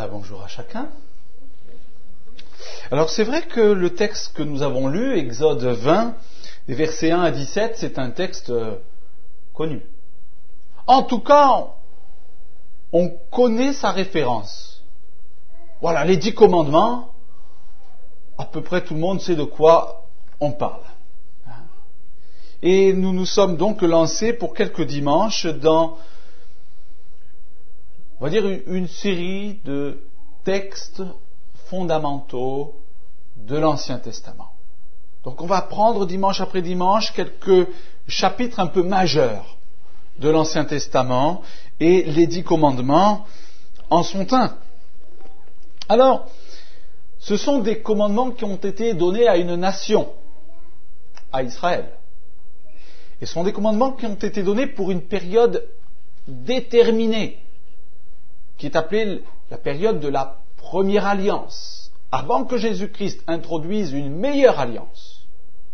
Voilà, bonjour à chacun. Alors c'est vrai que le texte que nous avons lu, Exode 20, les versets 1 à 17, c'est un texte connu. En tout cas, on connaît sa référence. Voilà, les 10 commandements, à peu près tout le monde sait de quoi on parle. Et nous nous sommes donc lancés pour quelques dimanches dans, on va dire, une série de textes fondamentaux de l'Ancien Testament. Donc on va prendre dimanche après dimanche quelques chapitres un peu majeurs de l'Ancien Testament et les 10 commandements en sont un. Alors, ce sont des commandements qui ont été donnés à une nation, à Israël. Et ce sont des commandements qui ont été donnés pour une période déterminée, qui est appelée la période de la première alliance, avant que Jésus-Christ introduise une meilleure alliance.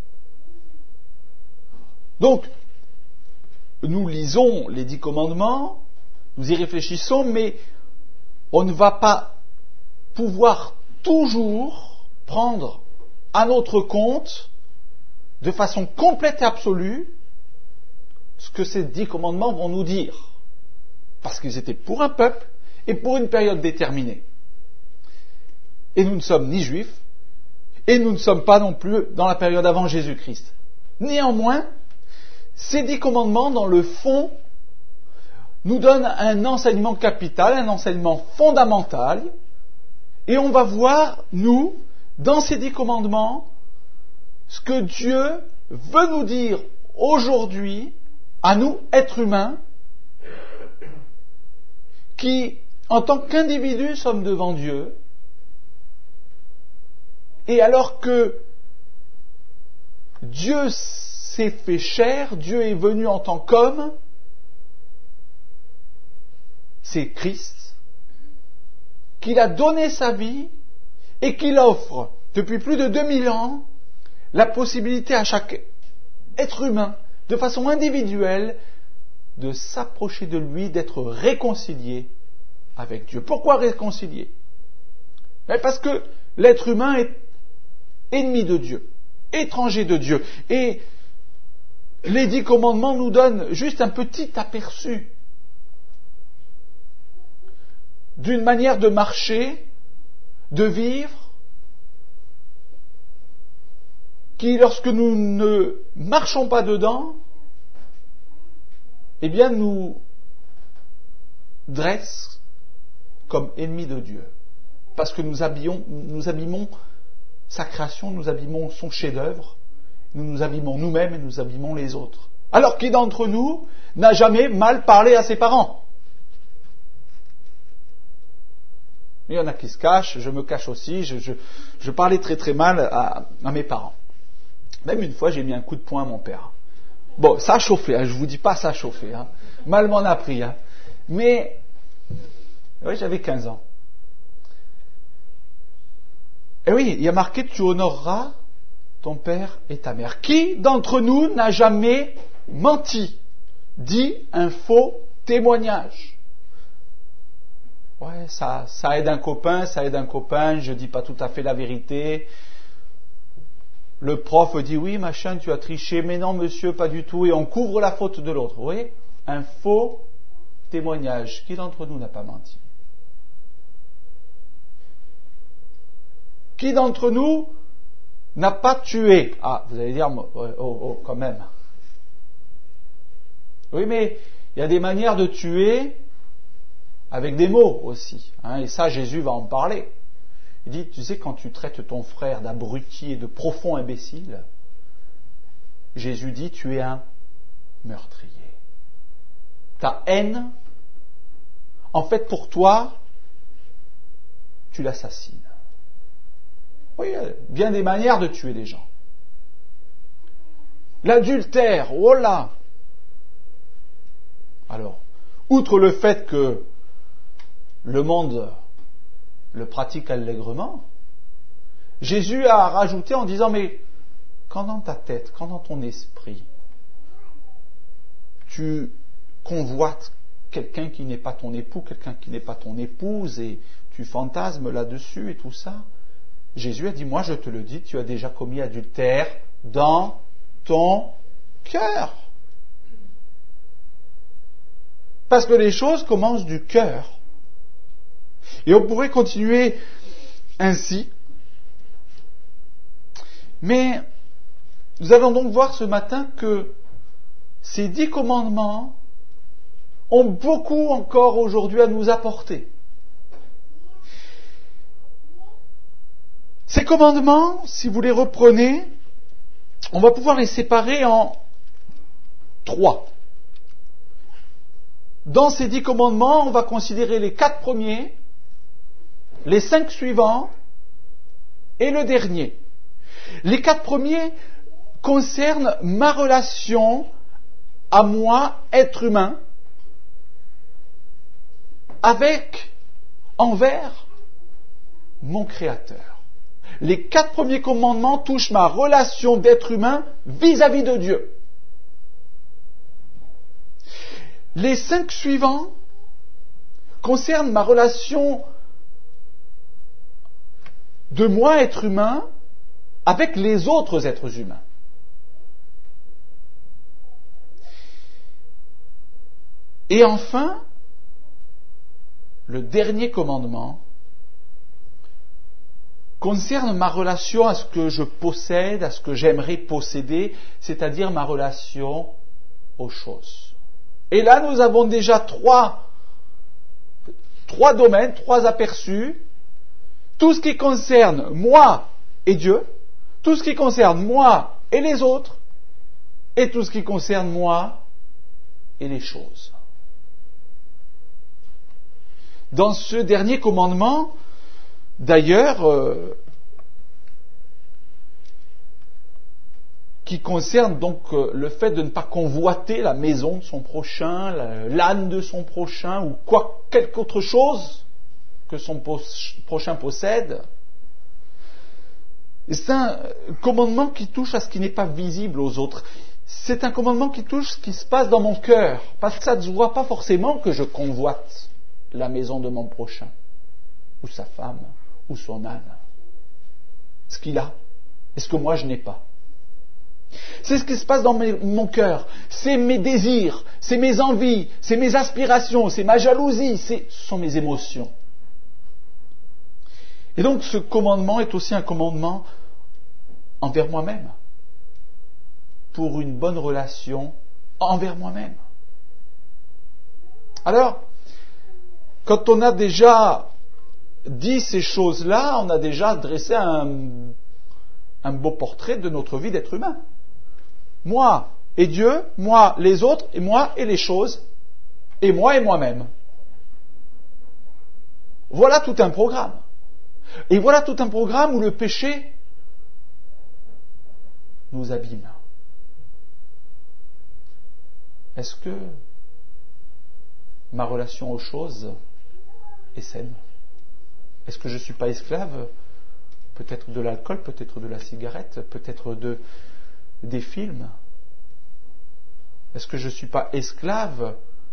Donc, nous lisons les 10 commandements, nous y réfléchissons, mais on ne va pas pouvoir toujours prendre à notre compte, de façon complète et absolue, ce que ces 10 commandements vont nous dire. Parce qu'ils étaient pour un peuple et pour une période déterminée. Et nous ne sommes ni juifs, et nous ne sommes pas non plus dans la période avant Jésus-Christ. Néanmoins, ces 10 commandements, dans le fond, nous donnent un enseignement capital, un enseignement fondamental, et on va voir, nous, dans ces 10 commandements, ce que Dieu veut nous dire aujourd'hui, à nous, êtres humains, qui, en tant qu'individus, sommes devant Dieu, et alors que Dieu s'est fait chair, Dieu est venu en tant qu'homme, c'est Christ, qu'il a donné sa vie et qu'il offre, depuis plus de 2000 ans, la possibilité à chaque être humain, de façon individuelle, de s'approcher de lui, d'être réconcilié avec Dieu. Pourquoi réconcilié ? Parce que l'être humain est ennemi de Dieu, étranger de Dieu. Et les 10 commandements nous donnent juste un petit aperçu d'une manière de marcher, de vivre, qui, lorsque nous ne marchons pas dedans, eh bien, nous dresse comme ennemis de Dieu. Parce que nous abîmons sa création, nous abîmons son chef-d'œuvre, nous nous abîmons nous-mêmes et nous abîmons les autres. Alors, qui d'entre nous n'a jamais mal parlé à ses parents ? Il y en a qui se cachent, je me cache aussi, je parlais très très mal à mes parents. Même une fois, j'ai mis un coup de poing à mon père. Bon, ça a chauffé, je ne vous dis pas ça a chauffé. Mal m'en a pris. Mais, oui, j'avais 15 ans. Et oui, il y a marqué, tu honoreras ton père et ta mère. Qui d'entre nous n'a jamais menti, dit un faux témoignage ? Ouais, ça aide un copain, je ne dis pas tout à fait la vérité. Le prof dit, oui, machin, tu as triché, mais non, monsieur, pas du tout, et on couvre la faute de l'autre. Vous voyez ? Un faux témoignage. Qui d'entre nous n'a pas menti ? Qui d'entre nous n'a pas tué ? Ah, vous allez dire, quand même. Oui, mais il y a des manières de tuer avec des mots aussi. Et ça, Jésus va en parler. Il dit, tu sais, quand tu traites ton frère d'abruti et de profond imbécile, Jésus dit, tu es un meurtrier. Ta haine, en fait, pour toi, tu l'assassines. Oui, il y a bien des manières de tuer les gens. L'adultère, oh là ! Alors, outre le fait que le monde le pratique allègrement, Jésus a rajouté en disant, mais quand dans ta tête, quand dans ton esprit, tu convoites quelqu'un qui n'est pas ton époux, quelqu'un qui n'est pas ton épouse, et tu fantasmes là-dessus et tout ça. Jésus a dit, moi je te le dis, tu as déjà commis adultère dans ton cœur. Parce que les choses commencent du cœur. Et on pourrait continuer ainsi. Mais nous allons donc voir ce matin que ces 10 commandements ont beaucoup encore aujourd'hui à nous apporter. Ces commandements, si vous les reprenez, on va pouvoir les séparer en 3. Dans ces 10 commandements, on va considérer les 4 premiers, les 5 suivants et le dernier. Les 4 premiers concernent ma relation à moi, être humain, envers mon Créateur. Les 4 premiers commandements touchent ma relation d'être humain vis-à-vis de Dieu. Les 5 suivants concernent ma relation de moi, être humain, avec les autres êtres humains. Et enfin, le dernier commandement concerne ma relation à ce que je possède, à ce que j'aimerais posséder, c'est-à-dire ma relation aux choses. Et là, nous avons déjà trois domaines, 3 aperçus. Tout ce qui concerne moi et Dieu, tout ce qui concerne moi et les autres, et tout ce qui concerne moi et les choses. Dans ce dernier commandement, d'ailleurs, qui concerne donc le fait de ne pas convoiter la maison de son prochain, l'âne de son prochain, ou quelque autre chose que son prochain possède. C'est un commandement qui touche à ce qui n'est pas visible aux autres. C'est un commandement qui touche ce qui se passe dans mon cœur, parce que ça ne se voit pas forcément que je convoite la maison de mon prochain, ou sa femme, ou son âne. Ce qu'il a, et ce que moi je n'ai pas. C'est ce qui se passe dans mon cœur. C'est mes désirs, c'est mes envies, c'est mes aspirations, c'est ma jalousie, ce sont mes émotions. Et donc ce commandement est aussi un commandement envers moi-même, pour une bonne relation envers moi-même. Alors, quand on a déjà dit ces choses-là, on a déjà dressé un beau portrait de notre vie d'être humain. Moi et Dieu, moi les autres, et moi et les choses, et moi et moi-même. Voilà tout un programme. Et voilà tout un programme où le péché nous abîme. Est-ce que ma relation aux choses est saine? Est-ce que je ne suis pas esclave peut-être de l'alcool, peut-être de la cigarette, peut-être des films? Est-ce que je ne suis pas esclave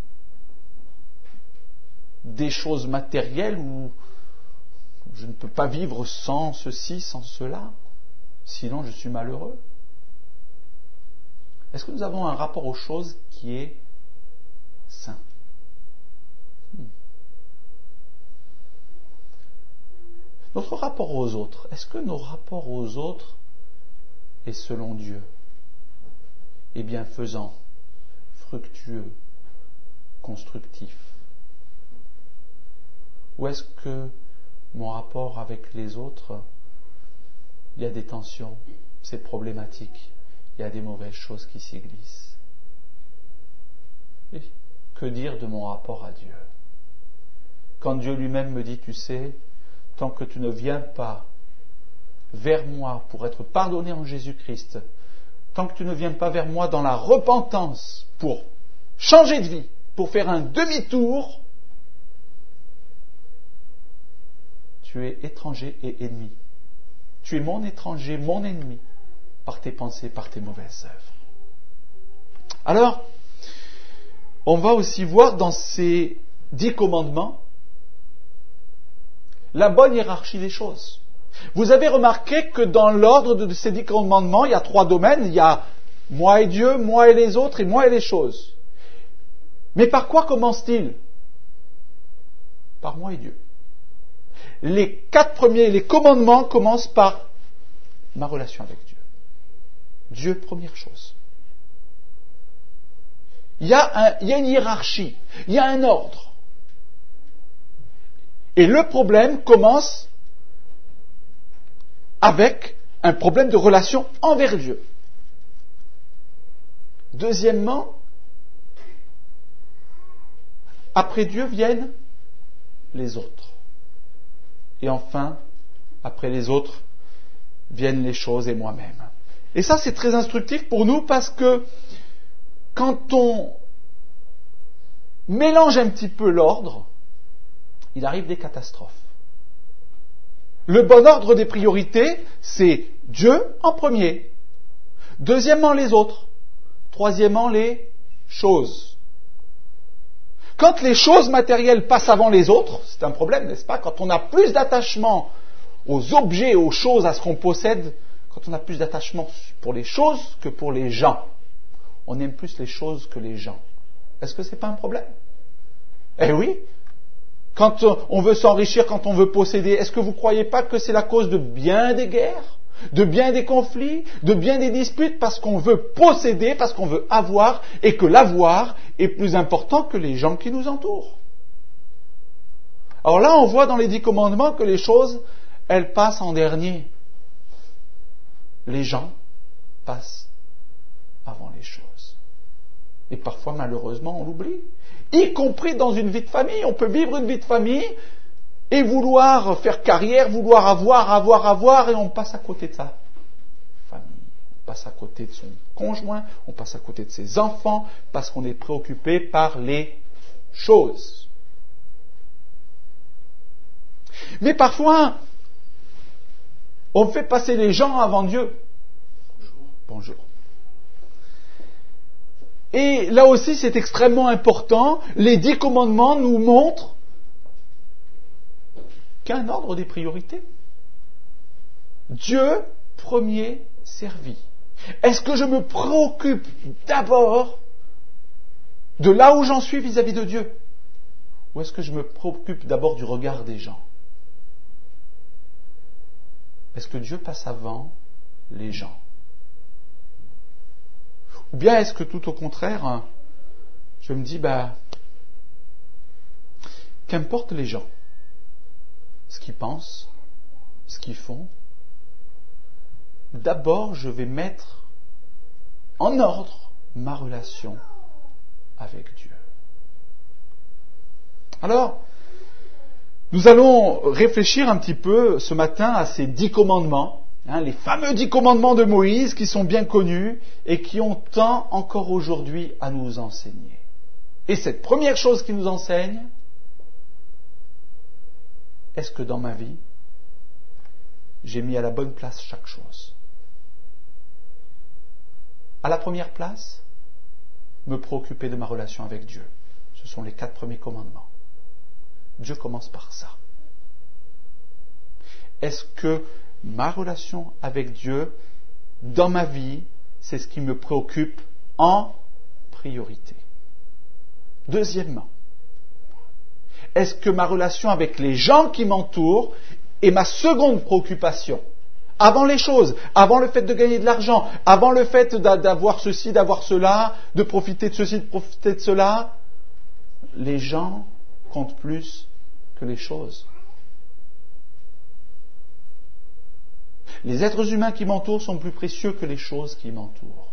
des choses matérielles où je ne peux pas vivre sans ceci, sans cela? Sinon, je suis malheureux. Est-ce que nous avons un rapport aux choses qui est sain? Notre rapport aux autres, est-ce que nos rapports aux autres est selon Dieu, est bienfaisant, fructueux, constructif? Ou est-ce que mon rapport avec les autres, il y a des tensions, c'est problématique, il y a des mauvaises choses qui s'y glissent? Et que dire de mon rapport à Dieu? Quand Dieu lui-même me dit, tu sais, tant que tu ne viens pas vers moi pour être pardonné en Jésus-Christ, tant que tu ne viens pas vers moi dans la repentance pour changer de vie, pour faire un demi-tour, tu es étranger et ennemi. Tu es mon étranger, mon ennemi, par tes pensées, par tes mauvaises œuvres. Alors, on va aussi voir dans ces 10 commandements la bonne hiérarchie des choses. Vous avez remarqué que dans l'ordre de ces 10 commandements, il y a 3 domaines. Il y a moi et Dieu, moi et les autres, et moi et les choses. Mais par quoi commence-t-il? Par moi et Dieu. Les 4 premiers, les commandements commencent par ma relation avec Dieu. Dieu, première chose. Il y a une hiérarchie, il y a un ordre. Et le problème commence avec un problème de relation envers Dieu. Deuxièmement, après Dieu viennent les autres. Et enfin, après les autres, viennent les choses et moi-même. Et ça, c'est très instructif pour nous parce que quand on mélange un petit peu l'ordre, il arrive des catastrophes. Le bon ordre des priorités, c'est Dieu en premier. Deuxièmement, les autres. Troisièmement, les choses. Quand les choses matérielles passent avant les autres, c'est un problème, n'est-ce pas? Quand on a plus d'attachement aux objets, aux choses, à ce qu'on possède, quand on a plus d'attachement pour les choses que pour les gens, on aime plus les choses que les gens. Est-ce que ce n'est pas un problème? Eh oui. Quand on veut s'enrichir, quand on veut posséder, est-ce que vous ne croyez pas que c'est la cause de bien des guerres, de bien des conflits, de bien des disputes, parce qu'on veut posséder, parce qu'on veut avoir, et que l'avoir est plus important que les gens qui nous entourent? Alors là, on voit dans les 10 commandements que les choses, elles passent en dernier. Les gens passent avant les choses. Et parfois, malheureusement, on l'oublie. Y compris dans une vie de famille. On peut vivre une vie de famille et vouloir faire carrière, vouloir avoir, et on passe à côté de sa famille. On passe à côté de son conjoint, on passe à côté de ses enfants, parce qu'on est préoccupé par les choses. Mais parfois, on fait passer les gens avant Dieu. Bonjour. Et là aussi, c'est extrêmement important. Les 10 commandements nous montrent qu'un ordre des priorités. Dieu premier servi. Est-ce que je me préoccupe d'abord de là où j'en suis vis-à-vis de Dieu? Ou est-ce que je me préoccupe d'abord du regard des gens? Est-ce que Dieu passe avant les gens? Ou bien est-ce que tout au contraire, je me dis, qu'importe les gens, ce qu'ils pensent, ce qu'ils font, d'abord je vais mettre en ordre ma relation avec Dieu. Alors, nous allons réfléchir un petit peu ce matin à ces 10 commandements, les fameux 10 commandements de Moïse qui sont bien connus et qui ont tant encore aujourd'hui à nous enseigner. Et cette première chose qui nous enseigne, est-ce que dans ma vie, j'ai mis à la bonne place chaque chose? À la première place, me préoccuper de ma relation avec Dieu. Ce sont les 4 premiers commandements. Dieu commence par ça. Est-ce que ma relation avec Dieu, dans ma vie, c'est ce qui me préoccupe en priorité? Deuxièmement, est-ce que ma relation avec les gens qui m'entourent est ma seconde préoccupation? Avant les choses, avant le fait de gagner de l'argent, avant le fait d'avoir ceci, d'avoir cela, de profiter de ceci, de profiter de cela, les gens comptent plus que les choses. Les êtres humains qui m'entourent sont plus précieux que les choses qui m'entourent.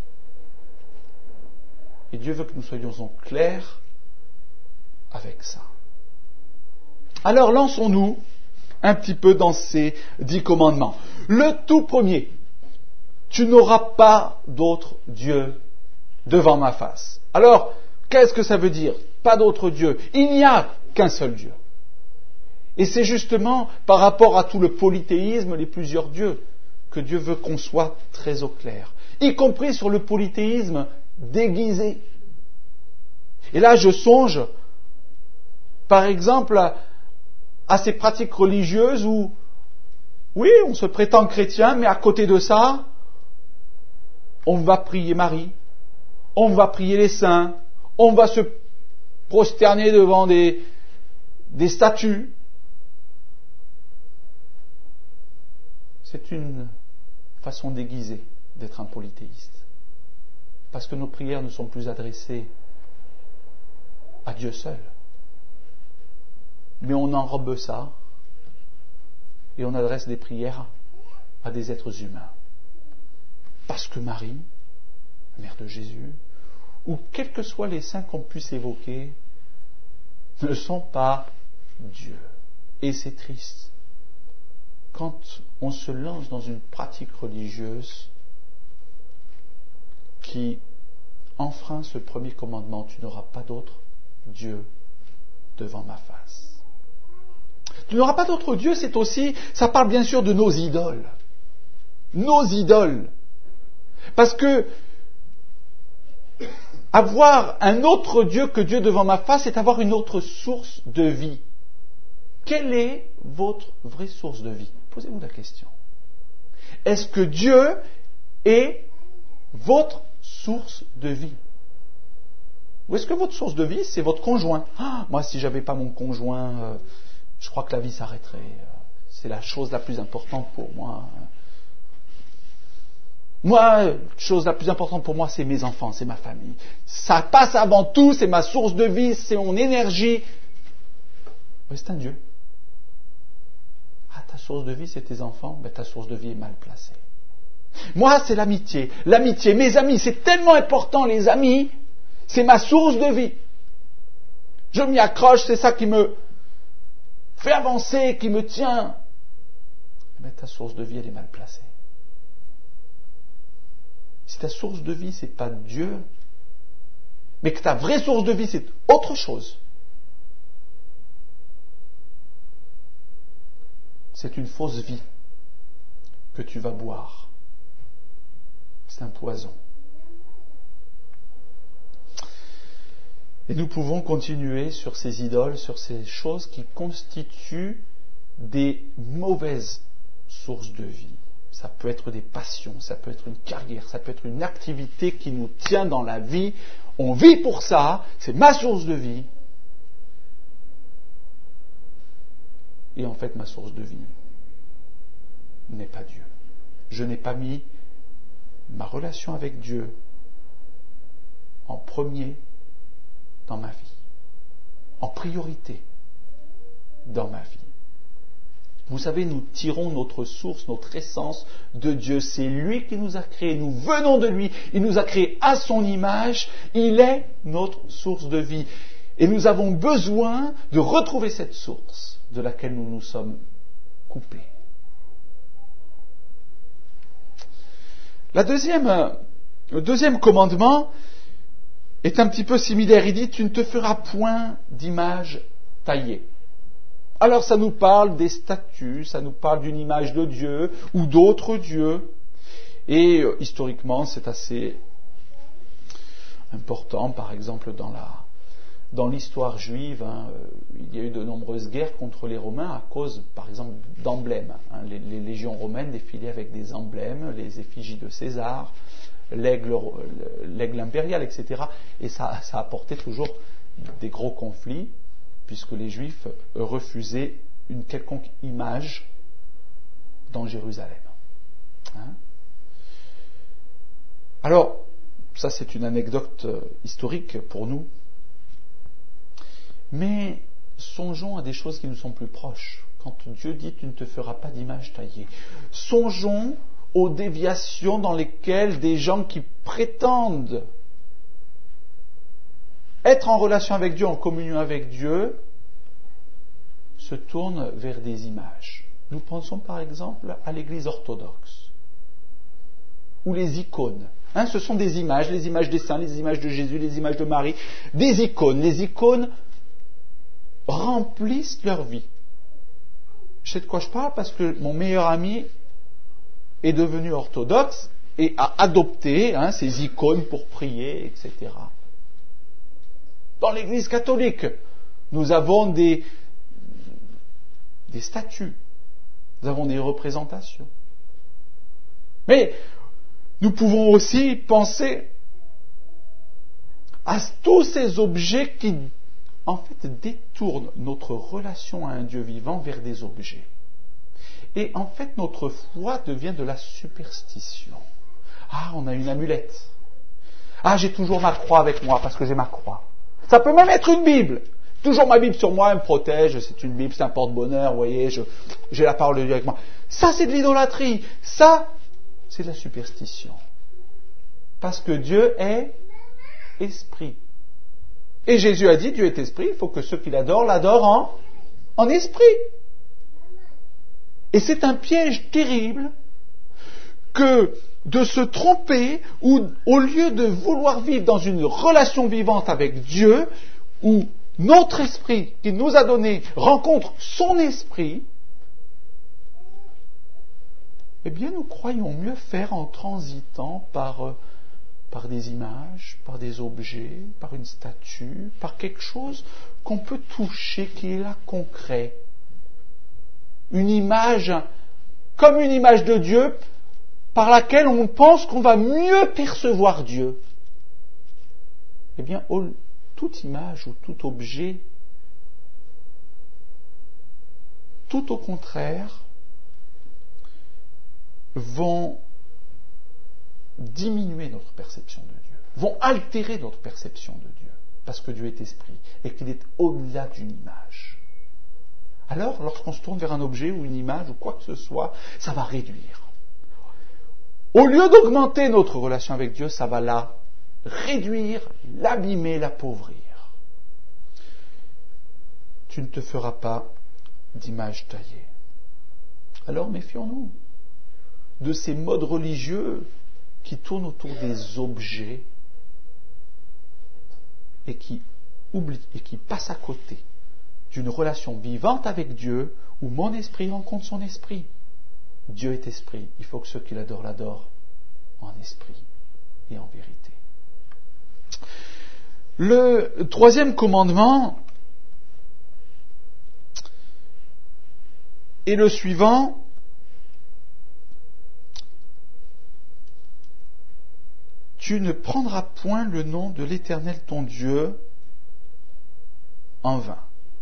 Et Dieu veut que nous soyons en clair avec ça. Alors lançons-nous un petit peu dans ces 10 commandements. Le tout premier, tu n'auras pas d'autre Dieu devant ma face. Alors, qu'est-ce que ça veut dire? Pas d'autre Dieu. Il n'y a qu'un seul Dieu. Et c'est justement par rapport à tout le polythéisme, les plusieurs dieux, que Dieu veut qu'on soit très au clair. Y compris sur le polythéisme déguisé. Et là, je songe, par exemple, à ces pratiques religieuses où, oui, on se prétend chrétien, mais à côté de ça, on va prier Marie, on va prier les saints, on va se prosterner devant des statues. C'est une façon déguisée d'être un polythéiste. Parce que nos prières ne sont plus adressées à Dieu seul. Mais on enrobe ça et on adresse des prières à des êtres humains. Parce que Marie, la mère de Jésus, ou quels que soient les saints qu'on puisse évoquer, ne sont pas Dieu. Et c'est triste. Quand on se lance dans une pratique religieuse qui enfreint ce premier commandement, tu n'auras pas d'autre Dieu devant ma face. Tu n'auras pas d'autre Dieu, c'est aussi, ça parle bien sûr de nos idoles. Nos idoles. Parce que avoir un autre Dieu que Dieu devant ma face, c'est avoir une autre source de vie. Quelle est votre vraie source de vie? Posez-vous la question. Est-ce que Dieu est votre source de vie? Ou est-ce que votre source de vie, c'est votre conjoint? Moi, si j'avais pas mon conjoint, je crois que la vie s'arrêterait. C'est la chose la plus importante pour moi. Moi, la chose la plus importante pour moi, c'est mes enfants, c'est ma famille. Ça passe avant tout, c'est ma source de vie, c'est mon énergie. Oui, c'est un Dieu. Ta source de vie, c'est tes enfants, ben, ta source de vie est mal placée. Moi, c'est l'amitié. L'amitié, mes amis, c'est tellement important, les amis, c'est ma source de vie. Je m'y accroche, c'est ça qui me fait avancer, qui me tient. Mais ta source de vie, elle est mal placée. Si ta source de vie, c'est pas Dieu, mais que ta vraie source de vie, c'est autre chose, c'est une fausse vie que tu vas boire. C'est un poison. Et nous pouvons continuer sur ces idoles, sur ces choses qui constituent des mauvaises sources de vie. Ça peut être des passions, ça peut être une carrière, ça peut être une activité qui nous tient dans la vie. On vit pour ça, c'est ma source de vie. Et en fait, ma source de vie n'est pas Dieu. Je n'ai pas mis ma relation avec Dieu en premier dans ma vie, en priorité dans ma vie. Vous savez, nous tirons notre source, notre essence de Dieu. C'est lui qui nous a créés, nous venons de lui, il nous a créés à son image, il est notre source de vie. Et nous avons besoin de retrouver cette source de laquelle nous nous sommes coupés. Le deuxième commandement est un petit peu similaire. Il dit, tu ne te feras point d'image taillée. Alors ça nous parle des statues, ça nous parle d'une image de Dieu ou d'autres dieux. Et historiquement, c'est assez important. Par exemple, dans l'histoire juive, il y a eu de nombreuses guerres contre les Romains à cause, par exemple, d'emblèmes. Les légions romaines défilaient avec des emblèmes, les effigies de César, l'aigle impérial, etc. Et ça apportait toujours des gros conflits, puisque les Juifs refusaient une quelconque image dans Jérusalem. Alors, ça c'est une anecdote historique pour nous. Mais songeons à des choses qui nous sont plus proches. Quand Dieu dit « tu ne te feras pas d'image taillée ». Songeons aux déviations dans lesquelles des gens qui prétendent être en relation avec Dieu, en communion avec Dieu, se tournent vers des images. Nous pensons par exemple à l'Église orthodoxe, ou les icônes. Ce sont des images, les images des saints, les images de Jésus, les images de Marie, des icônes. Les icônes remplissent leur vie. Je sais de quoi je parle parce que mon meilleur ami est devenu orthodoxe et a adopté ces icônes pour prier, etc. Dans l'Église catholique, nous avons des statues, nous avons des représentations. Mais nous pouvons aussi penser à tous ces objets qui, en fait, détournent notre relation à un Dieu vivant vers des objets. Et en fait, notre foi devient de la superstition. Ah, on a une amulette. Ah, j'ai toujours ma croix avec moi parce que j'ai ma croix. Ça peut même être une Bible. Toujours ma Bible sur moi, elle me protège, c'est une Bible, c'est un porte-bonheur, vous voyez, j'ai la parole de Dieu avec moi. Ça, c'est de l'idolâtrie. Ça, c'est de la superstition. Parce que Dieu est esprit. Et Jésus a dit, Dieu est esprit, il faut que ceux qui l'adorent en esprit. Et c'est un piège terrible que de se tromper ou au lieu de vouloir vivre dans une relation vivante avec Dieu, où notre esprit qu'il nous a donné rencontre son esprit, eh bien nous croyons mieux faire en transitant par des images, par des objets, par une statue, par quelque chose qu'on peut toucher, qui est là concret. Une image, comme une image de Dieu, par laquelle on pense qu'on va mieux percevoir Dieu. Eh bien, toute image ou tout objet, tout au contraire, vont diminuer notre perception de Dieu, vont altérer notre perception de Dieu, parce que Dieu est esprit et qu'il est au-delà d'une image. Alors, lorsqu'on se tourne vers un objet ou une image ou quoi que ce soit, ça va réduire. Au lieu d'augmenter notre relation avec Dieu, ça va la réduire, l'abîmer, l'appauvrir. Tu ne te feras pas d'image taillée. Alors méfions-nous de ces modes religieux qui tournent autour des objets et qui oublient et qui passent à côté d'une relation vivante avec Dieu où mon esprit rencontre son esprit. Dieu est esprit. Il faut que ceux qui l'adorent en esprit et en vérité. Le troisième commandement est le suivant. Tu ne prendras point le nom de l'Éternel ton Dieu en vain.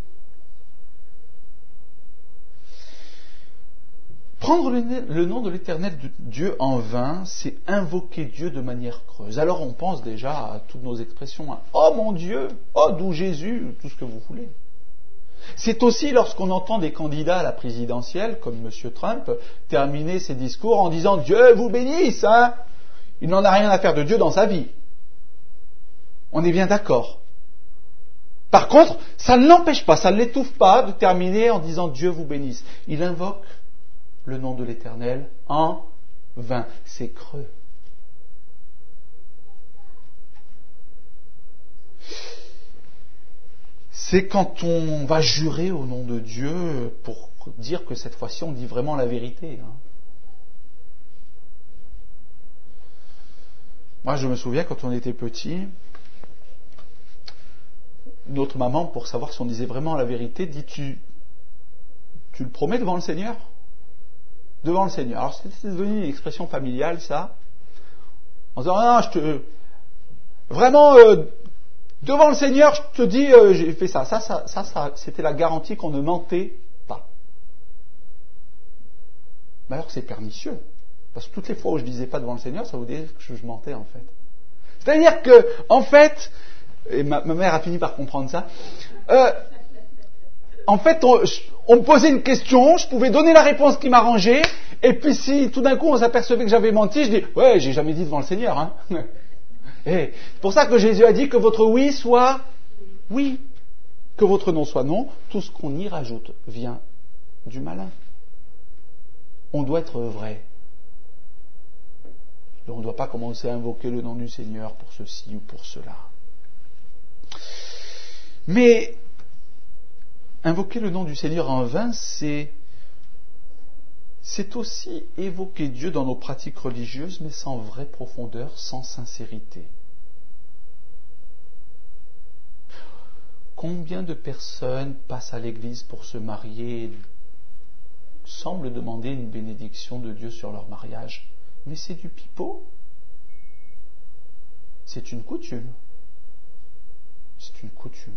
Prendre le nom de l'Éternel Dieu en vain, c'est invoquer Dieu de manière creuse. Alors on pense déjà à toutes nos expressions. Oh mon Dieu, oh d'où Jésus, tout ce que vous voulez. C'est aussi lorsqu'on entend des candidats à la présidentielle, comme M. Trump, terminer ses discours en disant « Dieu vous bénisse ». Il n'en a rien à faire de Dieu dans sa vie. On est bien d'accord. Par contre, ça ne l'empêche pas, ça ne l'étouffe pas de terminer en disant « Dieu vous bénisse ». Il invoque le nom de l'Éternel en vain. C'est creux. C'est quand on va jurer au nom de Dieu pour dire que cette fois-ci on dit vraiment la vérité. Moi je me souviens quand on était petit, notre maman, pour savoir si on disait vraiment la vérité, dit tu le promets devant le Seigneur ? Devant le Seigneur. Alors c'est devenu une expression familiale ça. En disant non, vraiment devant le Seigneur, je te dis j'ai fait ça. Ça, c'était la garantie qu'on ne mentait pas. Mais alors c'est pernicieux. Parce que toutes les fois où je disais pas devant le Seigneur, ça voulait dire que je mentais en fait. C'est-à-dire que, en fait, et ma mère a fini par comprendre ça, en fait, on me posait une question, je pouvais donner la réponse qui m'arrangeait, et puis si tout d'un coup on s'apercevait que j'avais menti, je dis « Ouais, j'ai jamais dit devant le Seigneur. Hein. » Et c'est pour ça que Jésus a dit que votre oui soit oui, que votre non soit non. Tout ce qu'on y rajoute vient du malin. On doit être vrai. On ne doit pas commencer à invoquer le nom du Seigneur pour ceci ou pour cela. Mais invoquer le nom du Seigneur en vain, c'est aussi évoquer Dieu dans nos pratiques religieuses, mais sans vraie profondeur, sans sincérité. Combien de personnes passent à l'église pour se marier et semblent demander une bénédiction de Dieu sur leur mariage? Mais c'est du pipeau. C'est une coutume. C'est une coutume.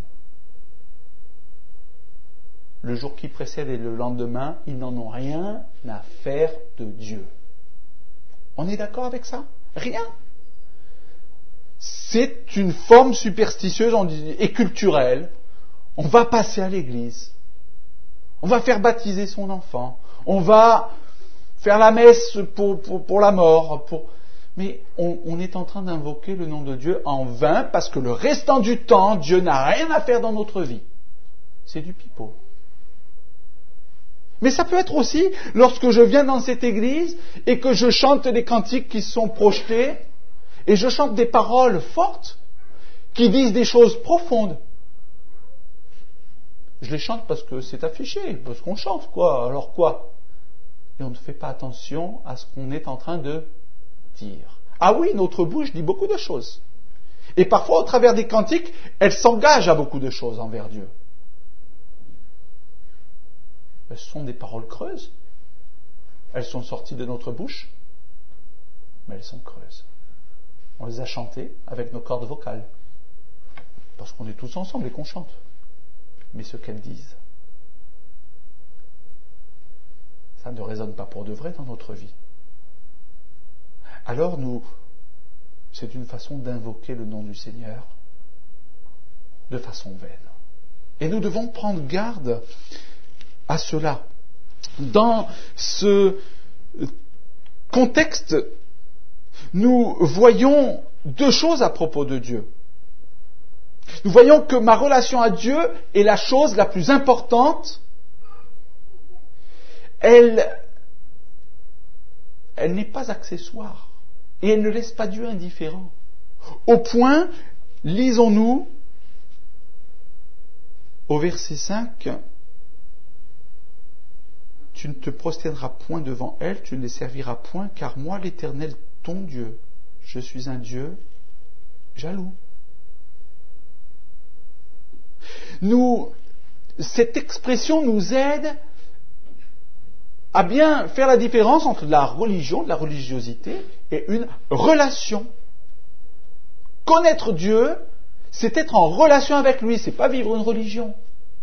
Le jour qui précède et le lendemain, ils n'en ont rien à faire de Dieu. On est d'accord avec ça? Rien. C'est une forme superstitieuse et culturelle. On va passer à l'église. On va faire baptiser son enfant. On va faire la messe pour la mort. Mais on est en train d'invoquer le nom de Dieu en vain parce que le restant du temps, Dieu n'a rien à faire dans notre vie. C'est du pipeau. Mais ça peut être aussi lorsque je viens dans cette église et que je chante des cantiques qui sont projetés et je chante des paroles fortes qui disent des choses profondes. Je les chante parce que c'est affiché, parce qu'on chante, quoi. Alors quoi? Et on ne fait pas attention à ce qu'on est en train de dire. Ah oui, notre bouche dit beaucoup de choses. Et parfois, au travers des cantiques, elle s'engage à beaucoup de choses envers Dieu. Ce sont des paroles creuses. Elles sont sorties de notre bouche, mais elles sont creuses. On les a chantées avec nos cordes vocales, parce qu'on est tous ensemble et qu'on chante. Mais ce qu'elles disent, ça ne résonne pas pour de vrai dans notre vie. Alors c'est une façon d'invoquer le nom du Seigneur de façon vaine. Et nous devons prendre garde à cela. Dans ce contexte, nous voyons deux choses à propos de Dieu. Nous voyons que ma relation à Dieu est la chose la plus importante. Elle n'est pas accessoire. Et elle ne laisse pas Dieu indifférent. Au point, lisons-nous au verset 5, « Tu ne te prosterneras point devant elle, tu ne les serviras point, car moi, l'Éternel, ton Dieu, je suis un Dieu jaloux. » Cette expression nous aide à bien faire la différence entre la religion, de la religiosité, et une relation. Connaître Dieu, c'est être en relation avec lui, c'est pas vivre une religion.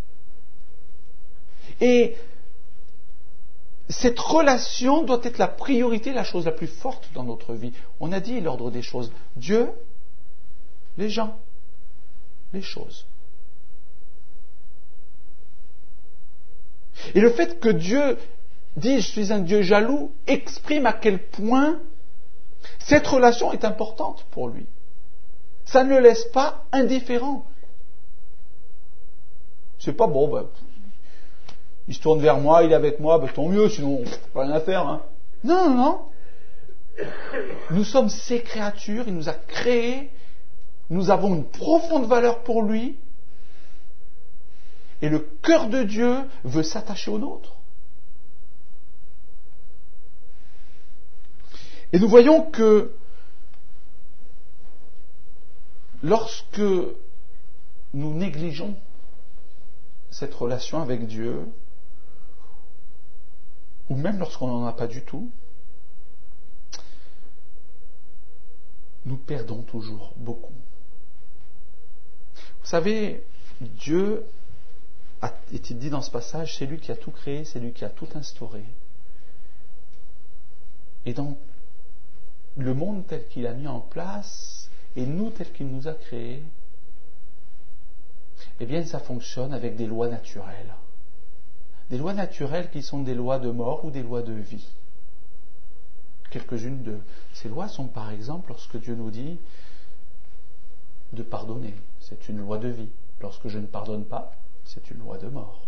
Et cette relation doit être la priorité, la chose la plus forte dans notre vie. On a dit l'ordre des choses. Dieu, les gens, les choses. Et le fait que Dieu dit « je suis un Dieu jaloux » exprime à quel point cette relation est importante pour lui. Ça ne le laisse pas indifférent. C'est pas bon, il se tourne vers moi, il est avec moi, tant mieux, sinon pas rien à faire. Hein. Non, non, non. Nous sommes ses créatures, il nous a créés, nous avons une profonde valeur pour lui, et le cœur de Dieu veut s'attacher au nôtre. Et nous voyons que lorsque nous négligeons cette relation avec Dieu, ou même lorsqu'on n'en a pas du tout, nous perdons toujours beaucoup. Vous savez, Dieu, est-il dit dans ce passage, c'est lui qui a tout créé, c'est lui qui a tout instauré. Et dans le monde tel qu'il a mis en place, et nous tel qu'il nous a créés, eh bien ça fonctionne avec des lois naturelles. Des lois naturelles qui sont des lois de mort ou des lois de vie. Quelques-unes de ces lois sont par exemple lorsque Dieu nous dit de pardonner, c'est une loi de vie. Lorsque je ne pardonne pas, c'est une loi de mort.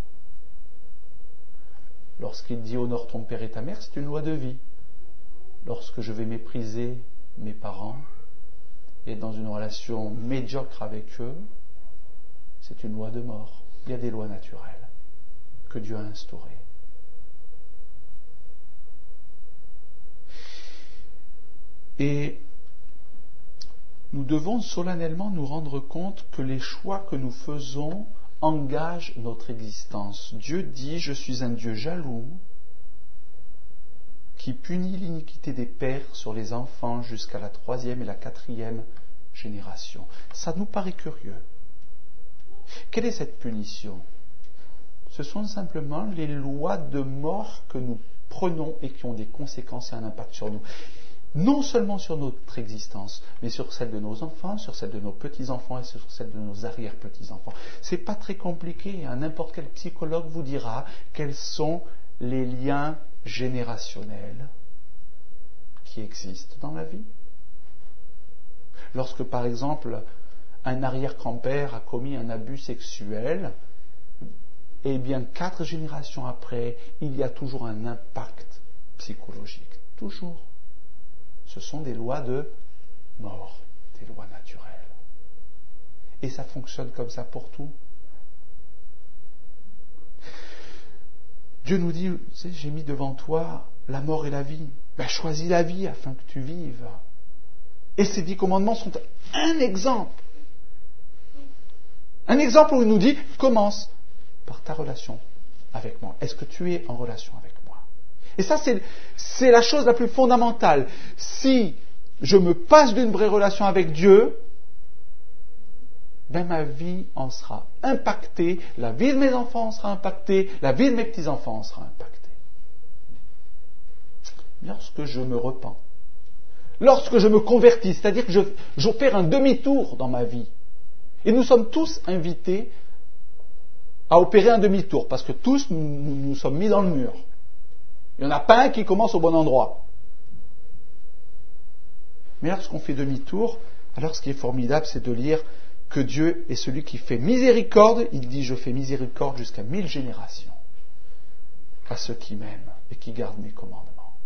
Lorsqu'il dit honore ton père et ta mère, c'est une loi de vie. Lorsque je vais mépriser mes parents et dans une relation médiocre avec eux, c'est une loi de mort. Il y a des lois naturelles que Dieu a instaurées. Et nous devons solennellement nous rendre compte que les choix que nous faisons engage notre existence. Dieu dit, je suis un Dieu jaloux qui punit l'iniquité des pères sur les enfants jusqu'à la 3e et la 4e génération. Ça nous paraît curieux. Quelle est cette punition? Ce sont simplement les lois de mort que nous prenons et qui ont des conséquences et un impact sur nous. Non seulement sur notre existence, mais sur celle de nos enfants, sur celle de nos petits-enfants et sur celle de nos arrière-petits-enfants. C'est pas très compliqué. N'importe quel psychologue vous dira quels sont les liens générationnels qui existent dans la vie. Lorsque, par exemple, un arrière-grand-père a commis un abus sexuel, eh bien, 4 générations après, il y a toujours un impact psychologique. Toujours. Ce sont des lois de mort, des lois naturelles. Et ça fonctionne comme ça pour tout. Dieu nous dit, tu sais, j'ai mis devant toi la mort et la vie. Ben, choisis la vie afin que tu vives. Et ces 10 commandements sont un exemple. Un exemple où il nous dit, commence par ta relation avec moi. Est-ce que tu es en relation avec moi? Et ça, c'est la chose la plus fondamentale. Si je me passe d'une vraie relation avec Dieu, ben ma vie en sera impactée, la vie de mes enfants en sera impactée, la vie de mes petits-enfants en sera impactée. Lorsque je me repens, lorsque je me convertis, c'est-à-dire que j'opère un demi-tour dans ma vie, et nous sommes tous invités à opérer un demi-tour, parce que tous nous sommes mis dans le mur. Il n'y en a pas un qui commence au bon endroit. Mais lorsqu'on fait demi-tour, alors ce qui est formidable, c'est de lire que Dieu est celui qui fait miséricorde. Il dit, je fais miséricorde jusqu'à 1000 générations à ceux qui m'aiment et qui gardent mes commandements.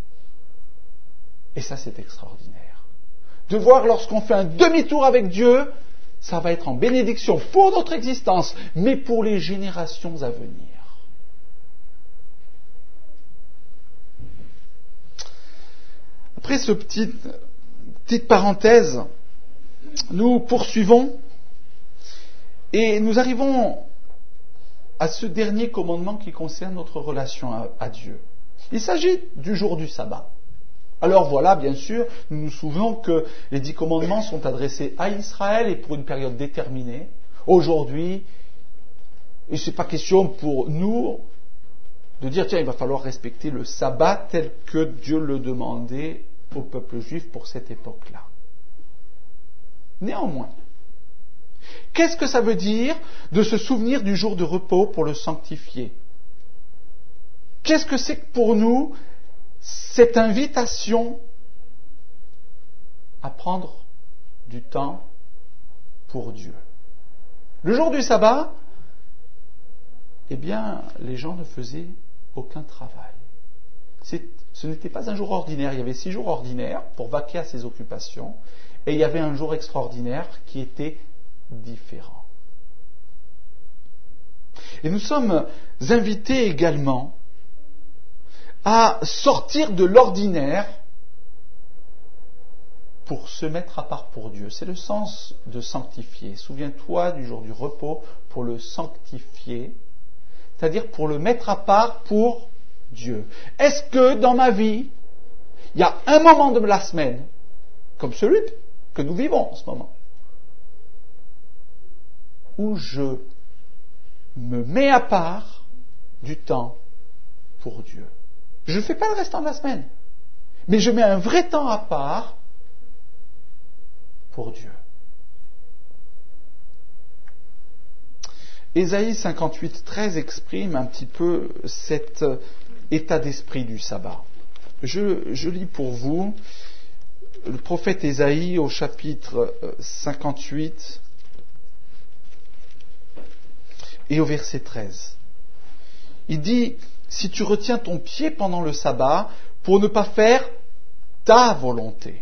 Et ça, c'est extraordinaire. De voir lorsqu'on fait un demi-tour avec Dieu, ça va être en bénédiction pour notre existence, mais pour les générations à venir. Après ce petite parenthèse, nous poursuivons et nous arrivons à ce dernier commandement qui concerne notre relation à Dieu. Il s'agit du jour du sabbat. Alors voilà, bien sûr, nous nous souvenons que les 10 commandements sont adressés à Israël et pour une période déterminée. Aujourd'hui, et ce n'est pas question pour nous de dire, tiens, il va falloir respecter le sabbat tel que Dieu le demandait au peuple juif pour cette époque-là. Néanmoins, qu'est-ce que ça veut dire de se souvenir du jour de repos pour le sanctifier? Qu'est-ce que c'est que pour nous cette invitation à prendre du temps pour Dieu? Le jour du sabbat, eh bien, les gens ne faisaient aucun travail. Ce n'était pas un jour ordinaire. Il y avait 6 jours ordinaires pour vaquer à ses occupations, et il y avait un jour extraordinaire qui était différent. Et nous sommes invités également à sortir de l'ordinaire pour se mettre à part pour Dieu. C'est le sens de sanctifier. Souviens-toi du jour du repos pour le sanctifier, c'est-à-dire pour le mettre à part pour Dieu. Est-ce que dans ma vie, il y a un moment de la semaine, comme celui que nous vivons en ce moment, où je me mets à part du temps pour Dieu? Je ne fais pas le restant de la semaine, mais je mets un vrai temps à part pour Dieu. Ésaïe 58:13 exprime un petit peu cet état d'esprit du sabbat. Je lis pour vous le prophète Ésaïe au chapitre 58 et au verset 13. Il dit, si tu retiens ton pied pendant le sabbat pour ne pas faire ta volonté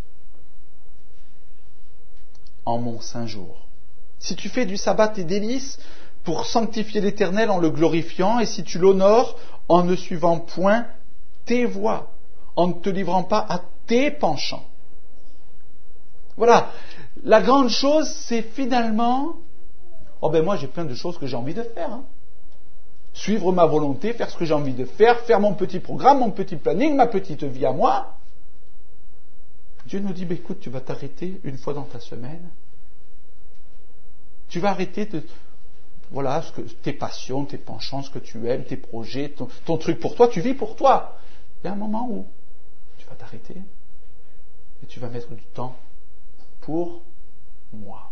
en mon saint jour. Si tu fais du sabbat tes délices pour sanctifier l'Éternel en le glorifiant, et si tu l'honores en ne suivant point tes voies, en ne te livrant pas à tes penchants. Voilà, la grande chose, c'est finalement Oh ben moi j'ai plein de choses que j'ai envie de faire. Hein. Suivre ma volonté, faire ce que j'ai envie de faire mon petit programme, mon petit planning, ma petite vie à moi. Dieu nous dit, écoute, tu vas t'arrêter une fois dans ta semaine. Tu vas arrêter tes passions, tes penchants, ce que tu aimes, tes projets, ton truc pour toi, tu vis pour toi. Il y a un moment où tu vas t'arrêter et tu vas mettre du temps pour moi.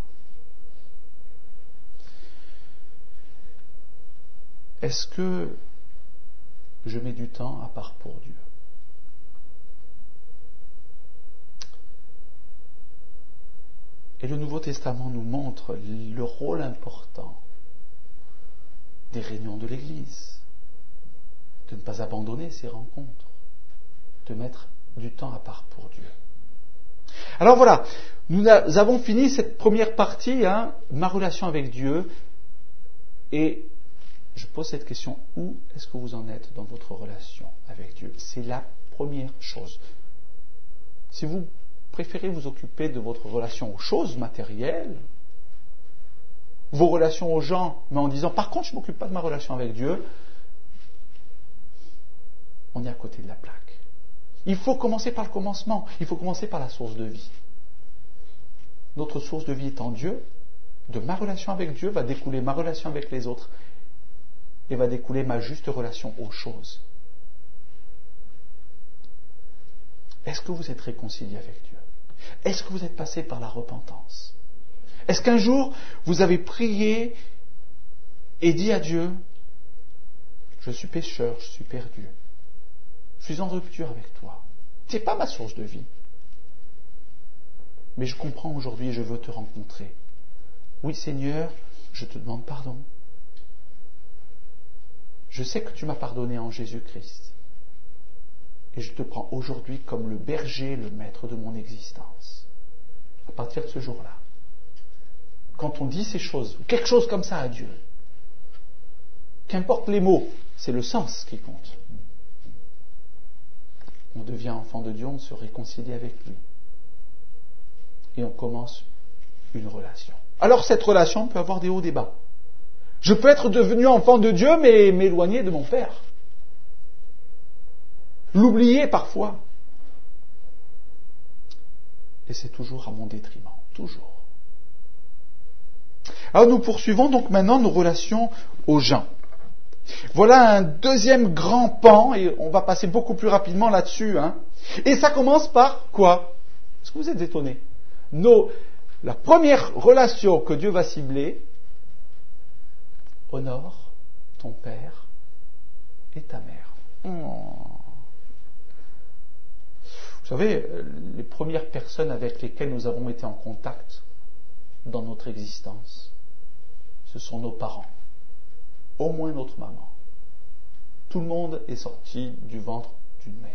Est-ce que je mets du temps à part pour Dieu? Et le Nouveau Testament nous montre le rôle important des réunions de l'Église, de ne pas abandonner ces rencontres, de mettre du temps à part pour Dieu. Alors voilà, nous avons fini cette première partie, ma relation avec Dieu, et je pose cette question, où est-ce que vous en êtes dans votre relation avec Dieu? C'est la première chose. Si vous préférez vous occuper de votre relation aux choses matérielles, vos relations aux gens, mais en disant par contre je ne m'occupe pas de ma relation avec Dieu, on est à côté de la plaque. Il faut commencer par le commencement, il faut commencer par la source de vie. Notre source de vie est en Dieu, de ma relation avec Dieu va découler ma relation avec les autres et va découler ma juste relation aux choses. Est-ce que vous êtes réconcilié avec Dieu? Est-ce que vous êtes passé par la repentance? Est-ce qu'un jour, vous avez prié et dit à Dieu, je suis pécheur, je suis perdu, je suis en rupture avec toi. Ce n'est pas ma source de vie. Mais je comprends aujourd'hui et je veux te rencontrer. Oui Seigneur, je te demande pardon. Je sais que tu m'as pardonné en Jésus-Christ. Et je te prends aujourd'hui comme le berger, le maître de mon existence. À partir de ce jour-là, quand on dit ces choses, ou quelque chose comme ça à Dieu, qu'importe les mots, c'est le sens qui compte. On devient enfant de Dieu, on se réconcilie avec lui. Et on commence une relation. Alors cette relation peut avoir des hauts, des bas. Je peux être devenu enfant de Dieu, mais m'éloigner de mon Père. L'oublier parfois. Et c'est toujours à mon détriment. Toujours. Alors nous poursuivons donc maintenant nos relations aux gens. Voilà un deuxième grand pan, et on va passer beaucoup plus rapidement là-dessus. Et ça commence par quoi? Est-ce que vous êtes étonnés? La première relation que Dieu va cibler, honore ton père et ta mère. Vous savez, les premières personnes avec lesquelles nous avons été en contact dans notre existence, ce sont nos parents, au moins notre maman. Tout le monde est sorti du ventre d'une mère.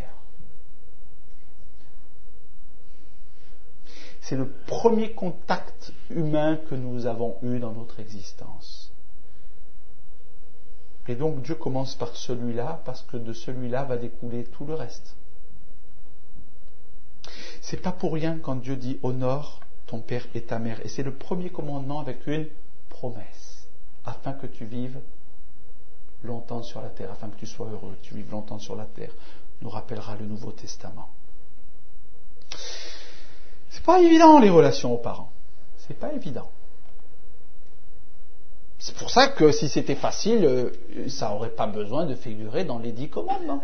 C'est le premier contact humain que nous avons eu dans notre existence. Et donc Dieu commence par celui-là, parce que de celui-là va découler tout le reste. C'est pas pour rien quand Dieu dit honore ton père et ta mère. Et c'est le premier commandement avec une promesse, afin que tu vives longtemps sur la terre, afin que tu sois heureux, que tu vives longtemps sur la terre, nous rappellera le Nouveau Testament. C'est pas évident les relations aux parents. C'est pas évident. C'est pour ça que si c'était facile, ça n'aurait pas besoin de figurer dans les 10 commandements.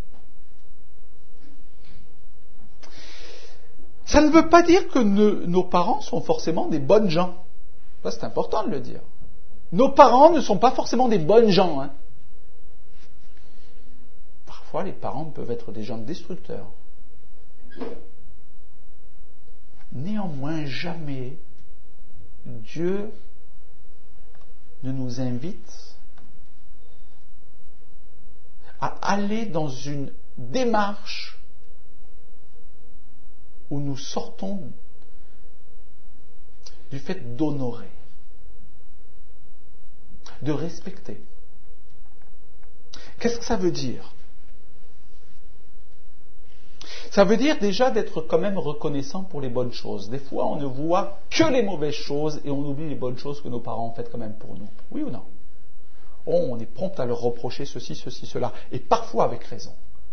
Ça ne veut pas dire que nos parents sont forcément des bonnes gens. Ça, c'est important de le dire. Nos parents ne sont pas forcément des bonnes gens. Parfois, les parents peuvent être des gens destructeurs. Néanmoins, jamais Dieu ne nous invite à aller dans une démarche où nous sortons du fait d'honorer, de respecter. Qu'est-ce que ça veut dire? Ça veut dire déjà d'être quand même reconnaissant pour les bonnes choses. Des fois, on ne voit que les mauvaises choses et on oublie les bonnes choses que nos parents ont faites quand même pour nous. Oui ou non? On est prompt à leur reprocher ceci, cela. Et parfois avec raison.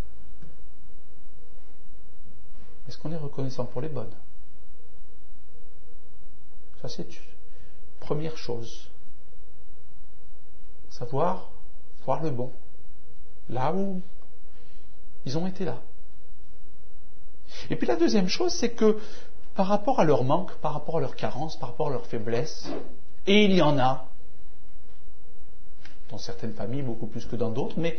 Est-ce qu'on est reconnaissant pour les bonnes? Ça, c'est une première chose. Savoir voir le bon. Là où ils ont été là. Et puis la deuxième chose, c'est que par rapport à leur manque, par rapport à leur carence, par rapport à leur faiblesse, et il y en a, dans certaines familles beaucoup plus que dans d'autres, mais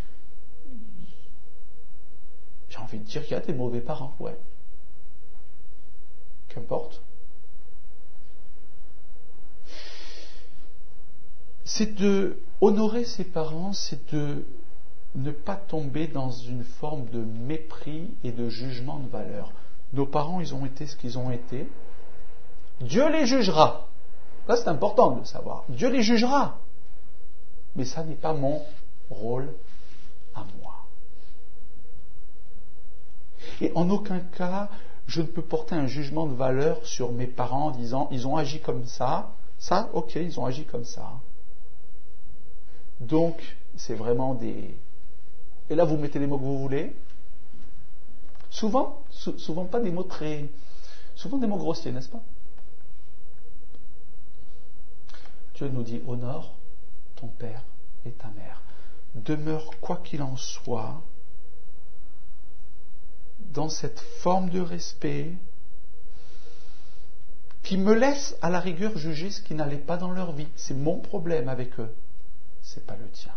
j'ai envie de dire qu'il y a des mauvais parents, ouais. Qu'importe. C'est de honorer ses parents, c'est de ne pas tomber dans une forme de mépris et de jugement de valeur. Nos parents, ils ont été ce qu'ils ont été. Dieu les jugera. Là, c'est important de le savoir. Dieu les jugera. Mais ça n'est pas mon rôle à moi. Et en aucun cas, je ne peux porter un jugement de valeur sur mes parents en disant ils ont agi comme ça. Ça, ok, ils ont agi comme ça. Donc, c'est vraiment des... Et là, vous mettez les mots que vous voulez. Souvent pas des mots très... Souvent des mots grossiers, n'est-ce pas? Dieu nous dit, honore ton père et ta mère. Demeure, quoi qu'il en soit, dans cette forme de respect qui me laisse à la rigueur juger ce qui n'allait pas dans leur vie. C'est mon problème avec eux. C'est pas le tien.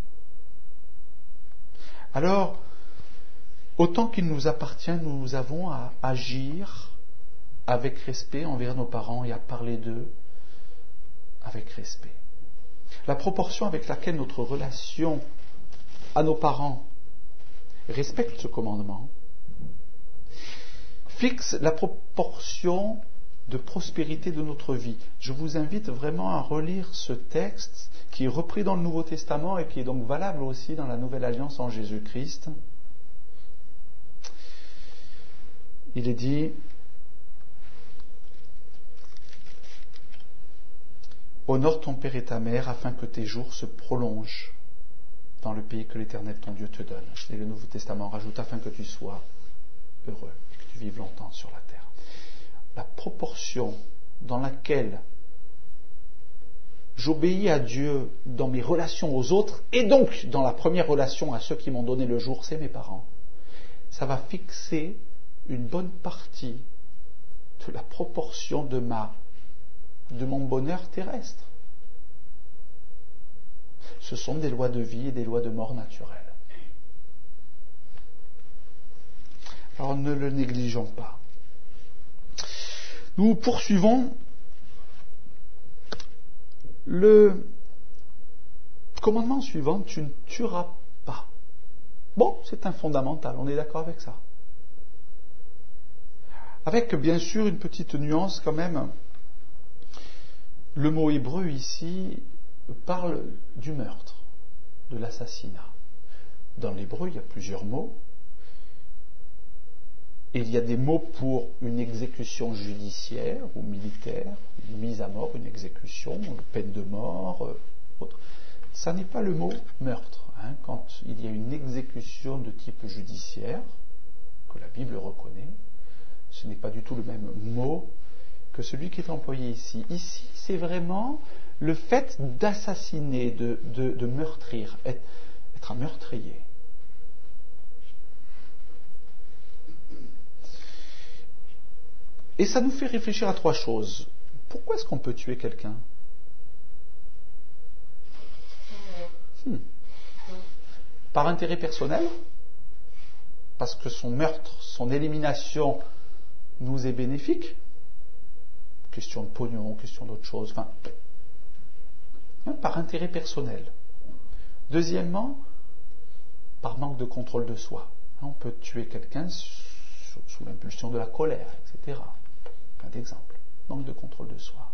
Alors, autant qu'il nous appartient, nous avons à agir avec respect envers nos parents et à parler d'eux avec respect. La proportion avec laquelle notre relation à nos parents respecte ce commandement fixe la proportion de prospérité de notre vie. Je vous invite vraiment à relire ce texte qui est repris dans le Nouveau Testament et qui est donc valable aussi dans la Nouvelle Alliance en Jésus-Christ. Il est dit: honore ton père et ta mère afin que tes jours se prolongent dans le pays que l'Éternel ton Dieu te donne. Et le Nouveau Testament rajoute afin que tu sois heureux, que tu vives longtemps sur la terre. La proportion dans laquelle j'obéis à Dieu dans mes relations aux autres, et donc dans la première relation à ceux qui m'ont donné le jour, c'est mes parents, ça va fixer une bonne partie de la proportion de mon bonheur terrestre. Ce sont des lois de vie et des lois de mort naturelles. Alors ne le négligeons pas. Nous poursuivons le commandement suivant: tu ne tueras pas. Bon, c'est un fondamental, on est d'accord avec ça. Avec bien sûr une petite nuance quand même. Le mot hébreu ici parle du meurtre, de l'assassinat. Dans l'hébreu, il y a plusieurs mots. Et il y a des mots pour une exécution judiciaire ou militaire, une mise à mort, une exécution, une peine de mort, autre. Ça n'est pas le mot meurtre. Quand il y a une exécution de type judiciaire, que la Bible reconnaît, ce n'est pas du tout le même mot que celui qui est employé ici. Ici, c'est vraiment le fait d'assassiner, de meurtrir, être un meurtrier. Et ça nous fait réfléchir à trois choses. Pourquoi est-ce qu'on peut tuer quelqu'un ? Par intérêt personnel ? Parce que son meurtre, son élimination nous est bénéfique ? Question de pognon, question d'autre chose, par intérêt personnel. Deuxièmement, par manque de contrôle de soi. On peut tuer quelqu'un sous l'impulsion de la colère, etc. Plein d'exemples. Manque de contrôle de soi.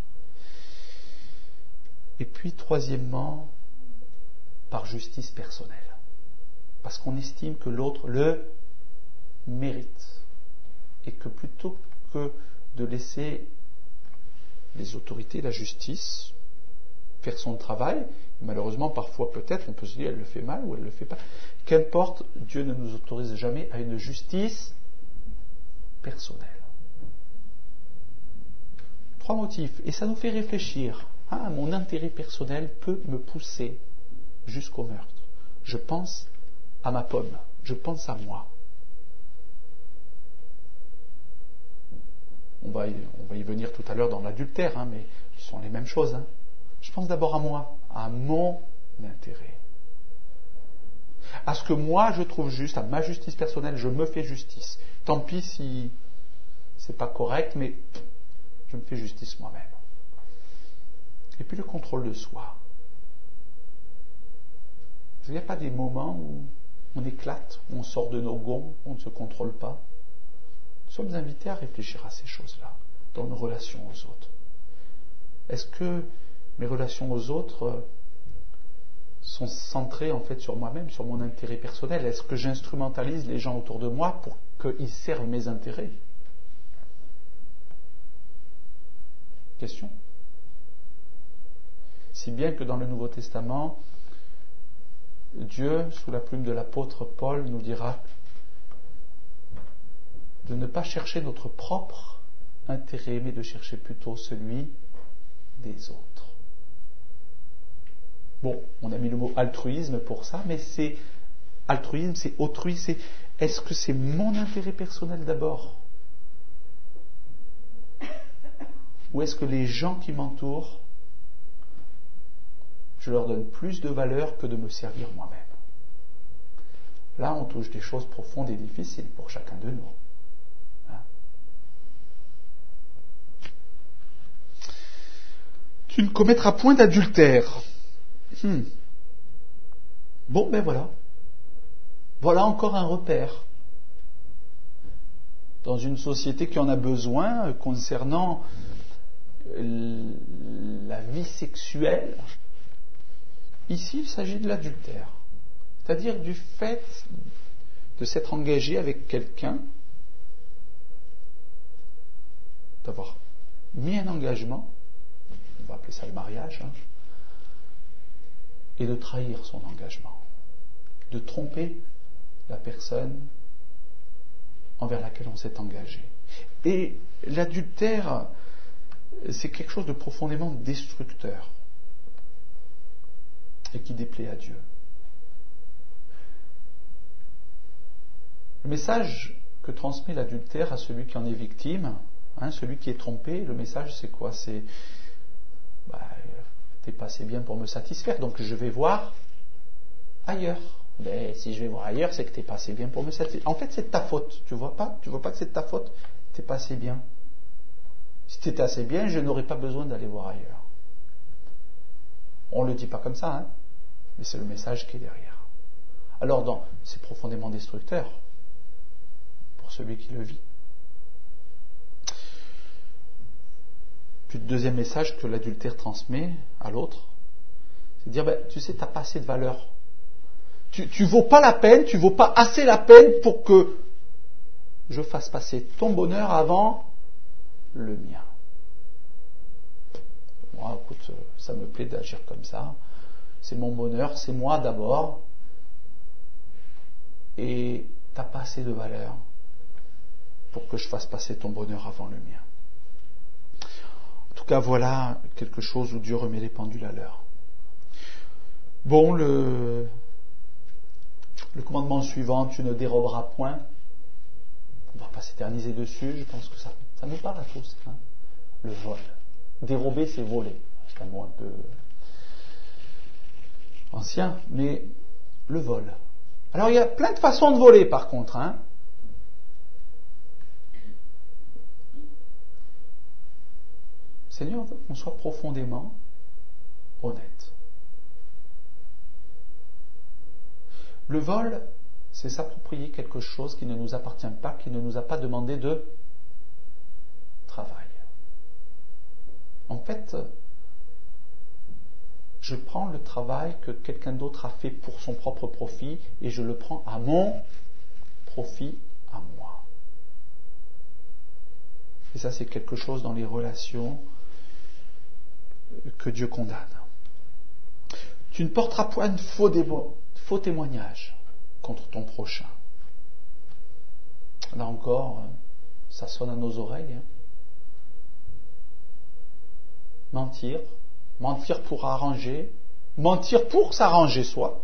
Et puis, troisièmement, par justice personnelle. Parce qu'on estime que l'autre le mérite. Et que plutôt que de laisser les autorités, la justice, faire son travail, malheureusement parfois peut-être on peut se dire elle le fait mal ou elle le fait pas, qu'importe, Dieu ne nous autorise jamais à une justice personnelle. 3 motifs, et ça nous fait réfléchir. Mon intérêt personnel peut me pousser jusqu'au meurtre. Je pense à ma pomme, je pense à moi. On va y venir tout à l'heure dans l'adultère, mais ce sont les mêmes choses. Je pense d'abord à moi, à mon intérêt. À ce que moi je trouve juste, à ma justice personnelle, je me fais justice. Tant pis si c'est pas correct, mais je me fais justice moi-même. Et puis le contrôle de soi. Il n'y a pas des moments où on éclate, où on sort de nos gonds, où on ne se contrôle pas. Nous sommes invités à réfléchir à ces choses-là, dans nos relations aux autres. Est-ce que mes relations aux autres sont centrées en fait sur moi-même, sur mon intérêt personnel? Est-ce que j'instrumentalise les gens autour de moi pour qu'ils servent mes intérêts? Question. Si bien que dans le Nouveau Testament, Dieu, sous la plume de l'apôtre Paul, nous dira de ne pas chercher notre propre intérêt, mais de chercher plutôt celui des autres. Bon, on a mis le mot altruisme pour ça, mais c'est altruisme, c'est autrui, c'est est-ce que c'est mon intérêt personnel d'abord? Ou est-ce que les gens qui m'entourent, je leur donne plus de valeur que de me servir moi-même? Là, on touche des choses profondes et difficiles pour chacun de nous. Tu ne commettras point d'adultère. Bon, ben voilà. Voilà encore un repère. Dans une société qui en a besoin concernant la vie sexuelle, ici il s'agit de l'adultère. C'est-à-dire du fait de s'être engagé avec quelqu'un, d'avoir mis un engagement, on va appeler ça le mariage, et de trahir son engagement, de tromper la personne envers laquelle on s'est engagé. Et l'adultère, c'est quelque chose de profondément destructeur et qui déplaît à Dieu. Le message que transmet l'adultère à celui qui en est victime, celui qui est trompé, le message c'est quoi? C'est t'es pas assez bien pour me satisfaire, donc je vais voir ailleurs. Mais si je vais voir ailleurs, c'est que t'es pas assez bien pour me satisfaire. En fait, c'est de ta faute, tu vois pas que c'est de ta faute? T'es pas assez bien. Si t'étais assez bien, je n'aurais pas besoin d'aller voir ailleurs. On ne le dit pas comme ça, mais c'est le message qui est derrière. Alors, c'est profondément destructeur pour celui qui le vit. Puis le deuxième message que l'adultère transmet à l'autre, c'est de dire, tu sais, t'as pas assez de valeur. Tu vaux pas la peine, tu vaux pas assez la peine pour que je fasse passer ton bonheur avant le mien. Moi, écoute, ça me plaît d'agir comme ça. C'est mon bonheur, c'est moi d'abord. Et t'as pas assez de valeur pour que je fasse passer ton bonheur avant le mien. En tout cas, voilà quelque chose où Dieu remet les pendules à l'heure. Bon, le commandement suivant, tu ne déroberas point. On ne va pas s'éterniser dessus, je pense que ça nous parle à tous. Le vol. Dérober, c'est voler. C'est un mot un peu ancien, mais le vol. Alors il y a plein de façons de voler par contre. Seigneur veut qu'on soit profondément honnête. Le vol, c'est s'approprier quelque chose qui ne nous appartient pas, qui ne nous a pas demandé de travail. En fait, je prends le travail que quelqu'un d'autre a fait pour son propre profit et je le prends à mon profit, à moi. Et ça, c'est quelque chose dans les relations que Dieu condamne. Tu ne porteras point de faux témoignages contre ton prochain. Là encore, ça sonne à nos oreilles. Mentir pour arranger, mentir pour s'arranger soi,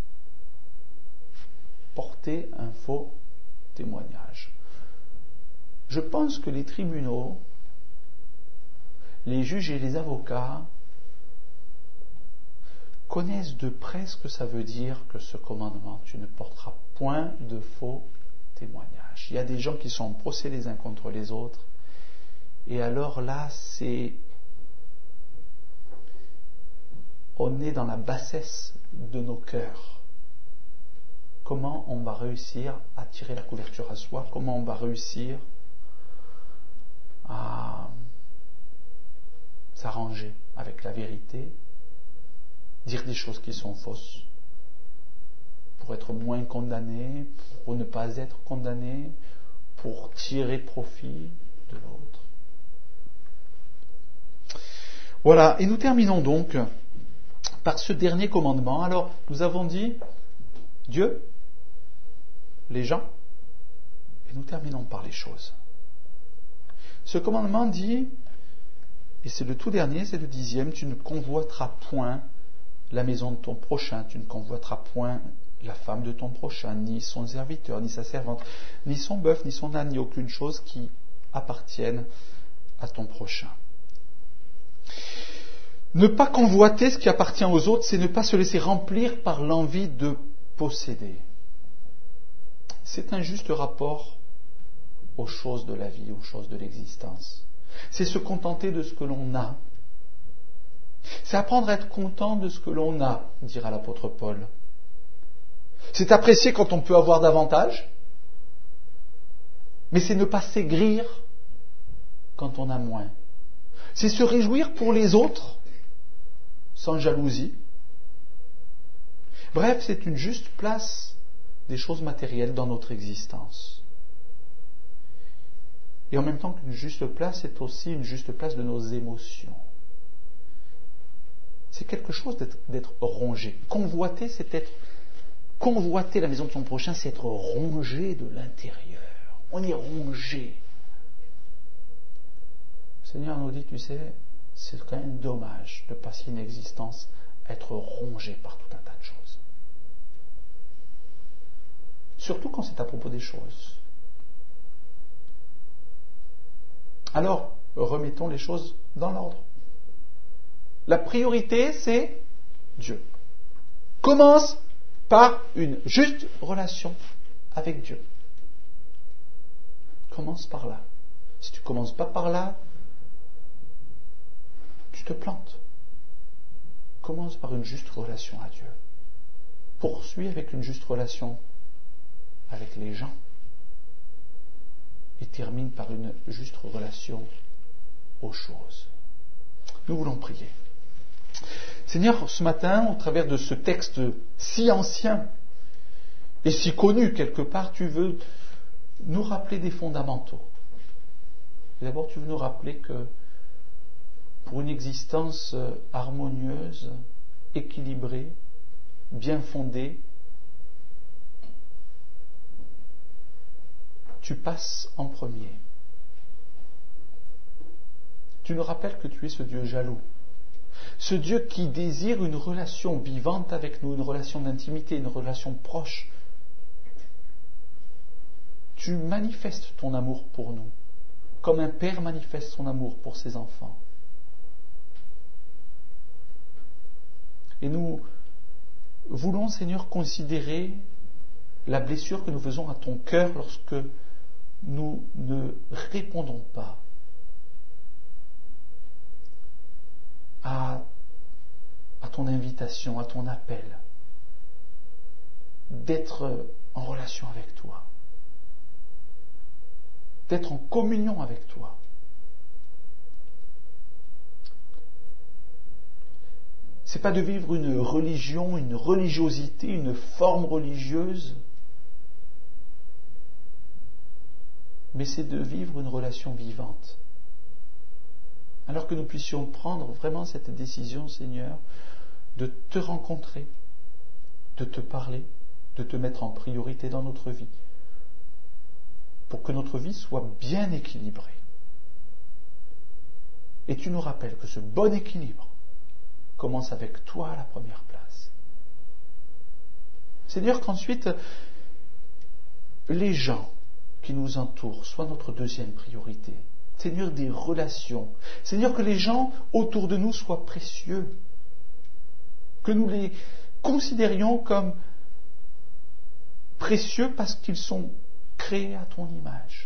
porter un faux témoignage. Je pense que les tribunaux, les juges et les avocats connaissent de près ce que ça veut dire que ce commandement, tu ne porteras point de faux témoignages. Il y a des gens qui sont en procès les uns contre les autres, et alors là, on est dans la bassesse de nos cœurs. Comment on va réussir à tirer la couverture à soi? Comment on va réussir à s'arranger avec la vérité, dire des choses qui sont fausses, pour être moins condamné, pour ne pas être condamné, pour tirer profit de l'autre. Voilà, et nous terminons donc par ce dernier commandement. Alors, nous avons dit Dieu, les gens, et nous terminons par les choses. Ce commandement dit, et c'est le tout dernier, c'est le 10e, tu ne convoiteras point la maison de ton prochain, tu ne convoiteras point la femme de ton prochain, ni son serviteur, ni sa servante, ni son bœuf, ni son âne, ni aucune chose qui appartienne à ton prochain. Ne pas convoiter ce qui appartient aux autres, c'est ne pas se laisser remplir par l'envie de posséder. C'est un juste rapport aux choses de la vie, aux choses de l'existence. C'est se contenter de ce que l'on a. C'est apprendre à être content de ce que l'on a, dira l'apôtre Paul. C'est apprécier quand on peut avoir davantage, mais c'est ne pas s'aigrir quand on a moins. C'est se réjouir pour les autres, sans jalousie. Bref, c'est une juste place des choses matérielles dans notre existence. Et en même temps qu'une juste place, c'est aussi une juste place de nos émotions. C'est quelque chose d'être rongé. Convoiter, c'est être... Convoiter la maison de son prochain, c'est être rongé de l'intérieur. On est rongé. Le Seigneur nous dit, tu sais, c'est quand même dommage de passer une existence à être rongé par tout un tas de choses. Surtout quand c'est à propos des choses. Alors, remettons les choses dans l'ordre. La priorité, c'est Dieu. Commence par une juste relation avec Dieu. Commence par là. Si tu ne commences pas par là, tu te plantes. Commence par une juste relation à Dieu. Poursuis avec une juste relation avec les gens. Et termine par une juste relation aux choses. Nous voulons prier. Seigneur, ce matin, au travers de ce texte si ancien et si connu quelque part, tu veux nous rappeler des fondamentaux. Et d'abord, tu veux nous rappeler que pour une existence harmonieuse, équilibrée, bien fondée, tu passes en premier. Tu nous rappelles que tu es ce Dieu jaloux. Ce Dieu qui désire une relation vivante avec nous, une relation d'intimité, une relation proche. Tu manifestes ton amour pour nous, comme un père manifeste son amour pour ses enfants. Et nous voulons, Seigneur, considérer la blessure que nous faisons à ton cœur lorsque nous ne répondons pas à ton invitation, à ton appel, d'être en relation avec toi, d'être en communion avec toi. C'est pas de vivre une religion, une religiosité, une forme religieuse, mais c'est de vivre une relation vivante. Alors que nous puissions prendre vraiment cette décision, Seigneur, de te rencontrer, de te parler, de te mettre en priorité dans notre vie, pour que notre vie soit bien équilibrée. Et tu nous rappelles que ce bon équilibre commence avec toi à la première place. Seigneur, qu'ensuite, les gens qui nous entourent soient notre deuxième priorité. Seigneur, des relations. Seigneur, que les gens autour de nous soient précieux. Que nous les considérions comme précieux parce qu'ils sont créés à ton image.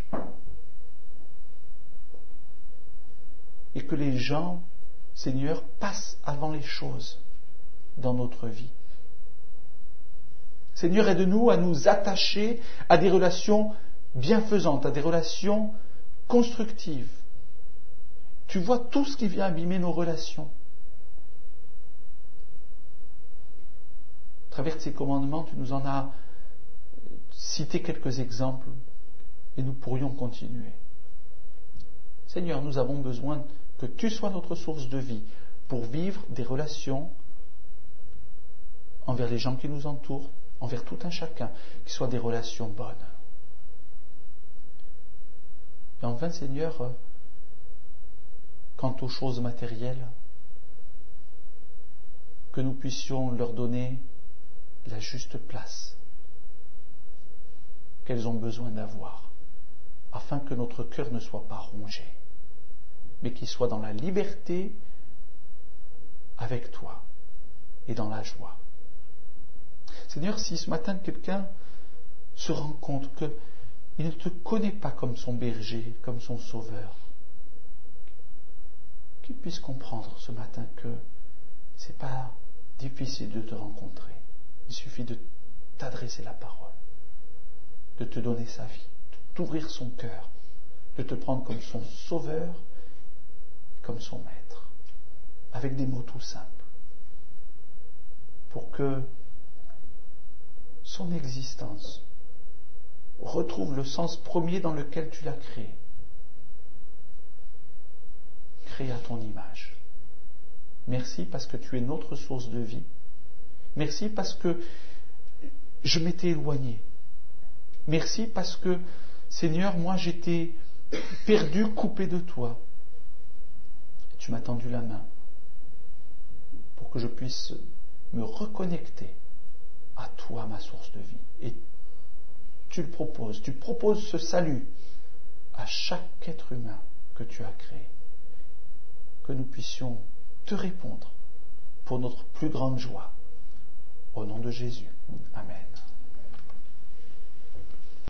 Et que les gens, Seigneur, passent avant les choses dans notre vie. Seigneur, aide-nous à nous attacher à des relations bienfaisantes, à des relations constructives. Tu vois tout ce qui vient abîmer nos relations. À travers de ces commandements, tu nous en as cité quelques exemples et nous pourrions continuer. Seigneur, nous avons besoin que tu sois notre source de vie pour vivre des relations envers les gens qui nous entourent, envers tout un chacun, qui soient des relations bonnes. Et enfin, Seigneur, quant aux choses matérielles, que nous puissions leur donner la juste place qu'elles ont besoin d'avoir, afin que notre cœur ne soit pas rongé, mais qu'il soit dans la liberté avec toi et dans la joie. Seigneur, si ce matin quelqu'un se rend compte qu'il ne te connaît pas comme son berger, comme son sauveur, qu'il puisse comprendre ce matin que ce n'est pas difficile de te rencontrer. Il suffit de t'adresser la parole, de te donner sa vie, d'ouvrir son cœur, de te prendre comme son sauveur, comme son maître, avec des mots tout simples, pour que son existence retrouve le sens premier dans lequel tu l'as créé à ton image. Merci parce que tu es notre source de vie. Merci parce que je m'étais éloigné. Merci parce que, Seigneur, moi j'étais perdu, coupé de toi. Tu m'as tendu la main pour que je puisse me reconnecter à toi, ma source de vie. Et tu proposes ce salut à chaque être humain que tu as créé. Que nous puissions te répondre pour notre plus grande joie. Au nom de Jésus. Amen.